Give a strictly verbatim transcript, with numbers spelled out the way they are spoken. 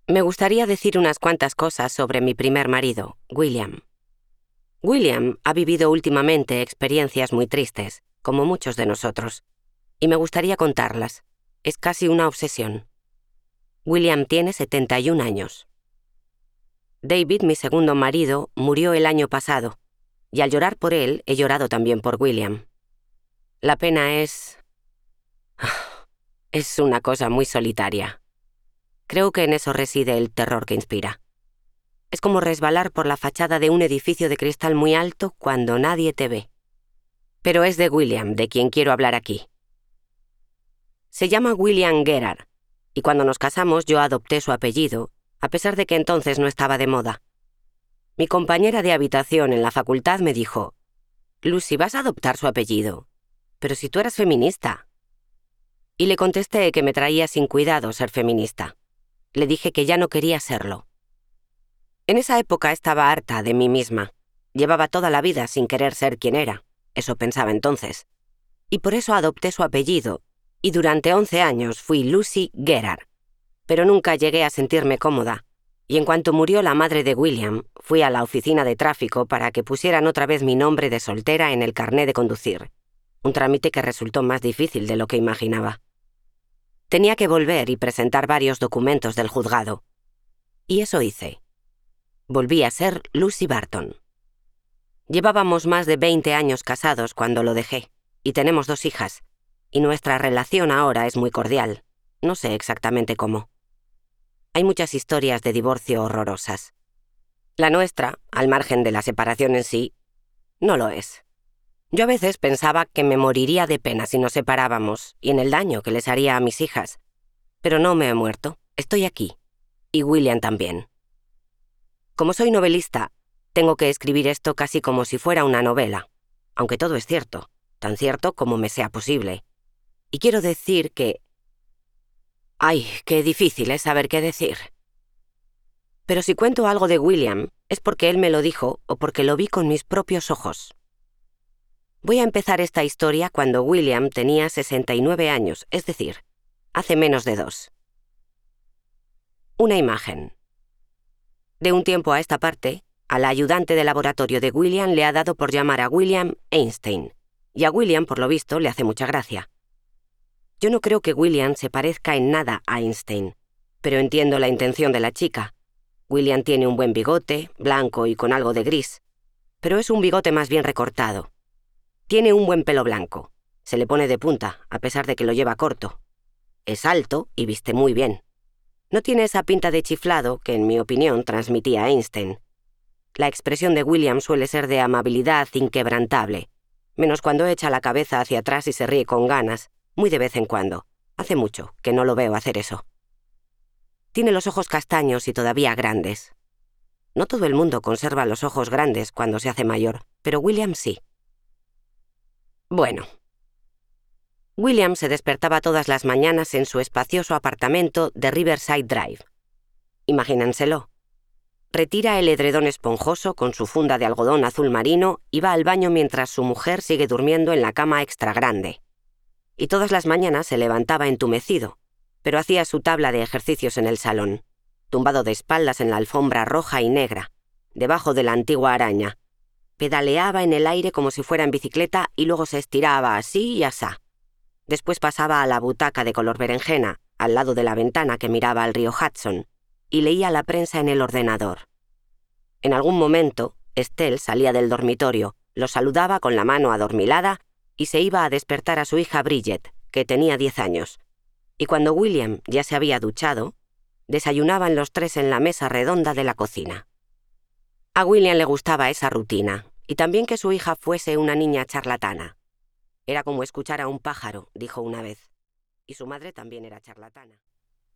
Me gustaría decir unas cuantas cosas sobre mi primer marido, William. William ha vivido últimamente experiencias muy tristes, como muchos de nosotros, y me gustaría contarlas. Es casi una obsesión. William tiene setenta y un años. David, mi segundo marido, murió el año pasado, y al llorar por él, he llorado también por William. La pena es... es una cosa muy solitaria. Creo que en eso reside el terror que inspira. Es como resbalar por la fachada de un edificio de cristal muy alto cuando nadie te ve. Pero es de William de quien quiero hablar aquí. Se llama William Gerard, y cuando nos casamos yo adopté su apellido, a pesar de que entonces no estaba de moda. Mi compañera de habitación en la facultad me dijo: «Lucy, vas a adoptar su apellido, pero si tú eras feminista». Y le contesté que me traía sin cuidado ser feminista. Le dije que ya no quería serlo. En esa época estaba harta de mí misma. Llevaba toda la vida sin querer ser quien era. Eso pensaba entonces. Y por eso adopté su apellido, y durante once años fui Lucy Gerard. Pero nunca llegué a sentirme cómoda, y en cuanto murió la madre de William, fui a la oficina de tráfico para que pusieran otra vez mi nombre de soltera en el carné de conducir. Un trámite que resultó más difícil de lo que imaginaba. Tenía que volver y presentar varios documentos del juzgado. Y eso hice. Volví a ser Lucy Barton. Llevábamos más de veinte años casados cuando lo dejé, y tenemos dos hijas, y nuestra relación ahora es muy cordial. No sé exactamente cómo. Hay muchas historias de divorcio horrorosas. La nuestra, al margen de la separación en sí, no lo es. Yo a veces pensaba que me moriría de pena si nos separábamos y en el daño que les haría a mis hijas. Pero no me he muerto, estoy aquí. Y William también. Como soy novelista, tengo que escribir esto casi como si fuera una novela, aunque todo es cierto, tan cierto como me sea posible. Y quiero decir que... ¡Ay, qué difícil es saber qué decir! Pero si cuento algo de William, es porque él me lo dijo o porque lo vi con mis propios ojos. Voy a empezar esta historia cuando William tenía sesenta y nueve años, es decir, hace menos de dos. Una imagen. De un tiempo a esta parte, a la ayudante de laboratorio de William le ha dado por llamar a William Einstein, y a William, por lo visto, le hace mucha gracia. Yo no creo que William se parezca en nada a Einstein, pero entiendo la intención de la chica. William tiene un buen bigote, blanco y con algo de gris, pero es un bigote más bien recortado. Tiene un buen pelo blanco. Se le pone de punta, a pesar de que lo lleva corto. Es alto y viste muy bien. No tiene esa pinta de chiflado que, en mi opinión, transmitía Einstein. La expresión de William suele ser de amabilidad inquebrantable, menos cuando echa la cabeza hacia atrás y se ríe con ganas, muy de vez en cuando. Hace mucho que no lo veo hacer eso. Tiene los ojos castaños y todavía grandes. No todo el mundo conserva los ojos grandes cuando se hace mayor, pero William sí. Bueno. William se despertaba todas las mañanas en su espacioso apartamento de Riverside Drive. Imagínenselo. Retira el edredón esponjoso con su funda de algodón azul marino y va al baño mientras su mujer sigue durmiendo en la cama extra grande. Y todas las mañanas se levantaba entumecido, pero hacía su tabla de ejercicios en el salón, tumbado de espaldas en la alfombra roja y negra, debajo de la antigua araña. Pedaleaba en el aire como si fuera en bicicleta y luego se estiraba así y asá. Después pasaba a la butaca de color berenjena, al lado de la ventana que miraba al río Hudson, y leía la prensa en el ordenador. En algún momento, Estelle salía del dormitorio, lo saludaba con la mano adormilada y se iba a despertar a su hija Bridget, que tenía diez años. Y cuando William ya se había duchado, desayunaban los tres en la mesa redonda de la cocina. A William le gustaba esa rutina, y también que su hija fuese una niña charlatana. Era como escuchar a un pájaro, dijo una vez. Y su madre también era charlatana.